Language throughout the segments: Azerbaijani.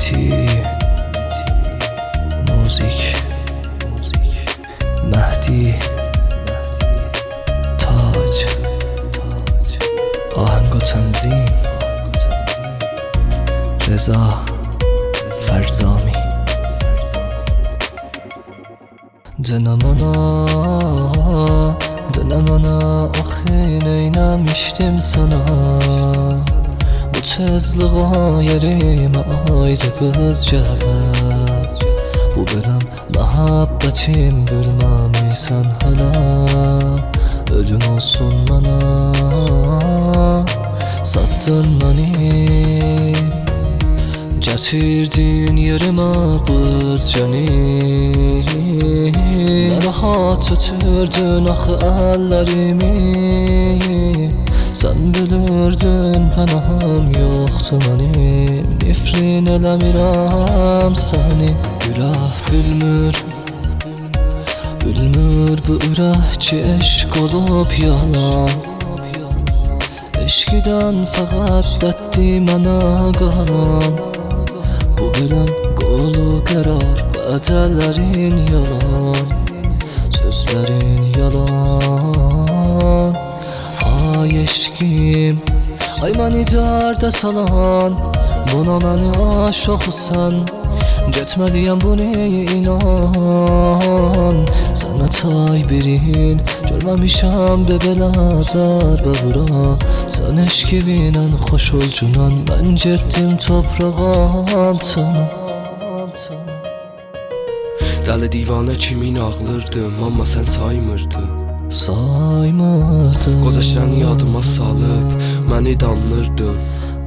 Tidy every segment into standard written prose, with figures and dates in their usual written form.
متی موزیک مهدی تاج آهنگ و تنظیم رضا فرزامی دلم ana axı neyləmişdim sana Bu tezliğa yerimə ayrı qız gələr Bu beləm məhəbbətim bilməmisən hələ Ölüm olsun mənə Satdın məni Gətirdin yerimə qız cəni Rahat ötürdün axı əllərimi Sən bilirdin pənahım yoxdur mənim Nifrin eləmirəm səni Ürək bilmir bu ürək ki eşq olub yalan Eşqidən fəqət bəddi mənə qalan Bu biləm qolu qərar vədələrin yalan Sözlərin yalan Ay eşqim Ay məni dərdə salan Buna məni aşıqsan Getməliyəm bunu inan Sənə tay birin Görməmişəm də belə zərbə vura Sən eşqivlə xoş olcunan Mən getdim toprağa altına Dəli divanə kimin ağlırdım Amma sən saymırdın Qozaşdan yadıma salıb Məni danlırdın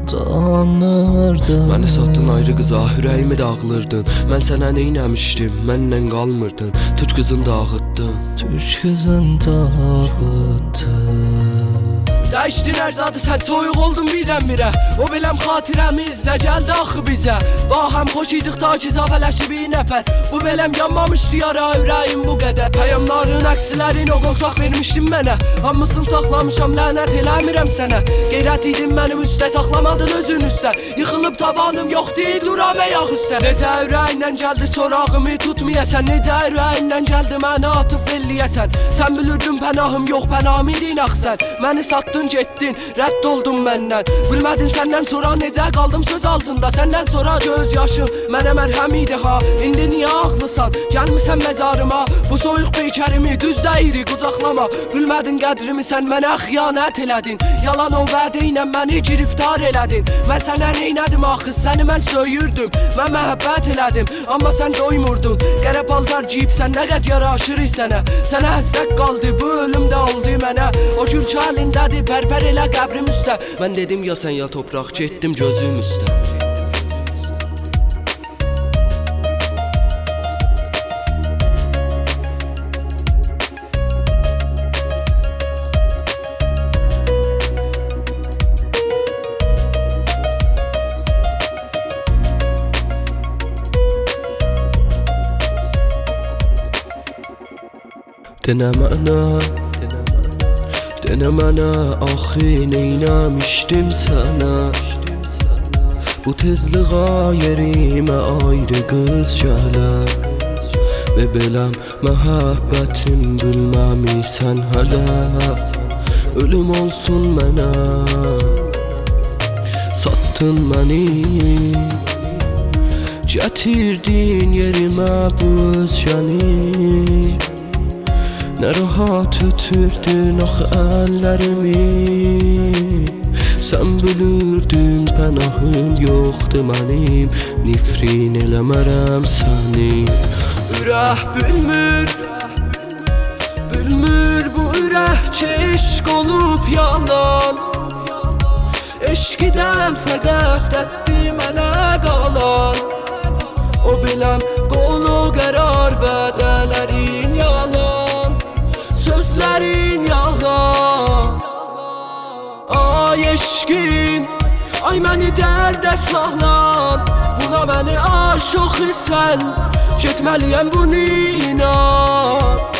Məni satdın ayrı qıza, ürəyimi dağılırdın Mən sənə neynəmişdim, mənlə qalmırdın Türk qızın dağıtdın Dəyişdin ərzadı, sən soyuq oldun birdən-birə O biləm xatirəmiz nə gəldi axı bizə Bahəm xoş idik ta ki zavələşi bir nəfər Bu beləm yanmamışdı yara ürəyim bu qədər Pəyamların əksilərin o qolsaq vermişdin mənə Hamısını saxlamışam, lənət eləmirəm sənə Qeyrət idin mənim üstə, saxlamadın özün üstə Yıxılıb tavanım yoxdur, duram ayaq üstə Necə ürəyinlə gəldi sorağımı tutmayəsən Necə ürəyinlə gəldi mənə atıb elliyəsən Sən bilirdin pənahım yox, pənahım idin axı sən Məni satdın getdin, rədd oldun məndən Bilmədin səndən sonra necə qaldım söz altında Səndən sonra göz yaşım mənə mərhəm idi ha İndi niyə ağlısan, gəlmisən məzarıma Bu soyuq beykərimi düz deyiri qucaqlama Bilmədin qədrimi sən mənə xiyanət elədin Yalan o vədə ilə məni giriftar elədin Mən sənə neynədim axı, səni mən söyürdüm Mən məhəbbət elədim, amma sən doymurdun Qərə paltar giyib sən nə qəd yaraşır sənə Sənə həssək qaldı, bu ölüm də oldu mənə O gülçə əlindədir, pərpər elə qəbrim üstə Mən dedim ya sən ya topraq, getdim gözüm üstə Denə mənə axı neynəmişdim sənə Bu tezliğa yerimə ayrı qız gələr Və beləm məhəbbətim bilməmisən hələ Ölüm olsun mənə Satdın məni Gətirdin yerimə bu özgəni Nə rahat ötürdün axı əllərimi Sən bilirdin pənahım yoxdur mənim Nifrin eləmərəm səni Ürək bilmir bu ürək ki eşq olub yalan Eşqidən fəqət dəddi mənə qalan O biləm qolu qərar vədələrin yalan Sözlərin yalan Ay eşqim Ay məni dərdə sallan Buna məni aşıq sən Getməliyəm bunu inan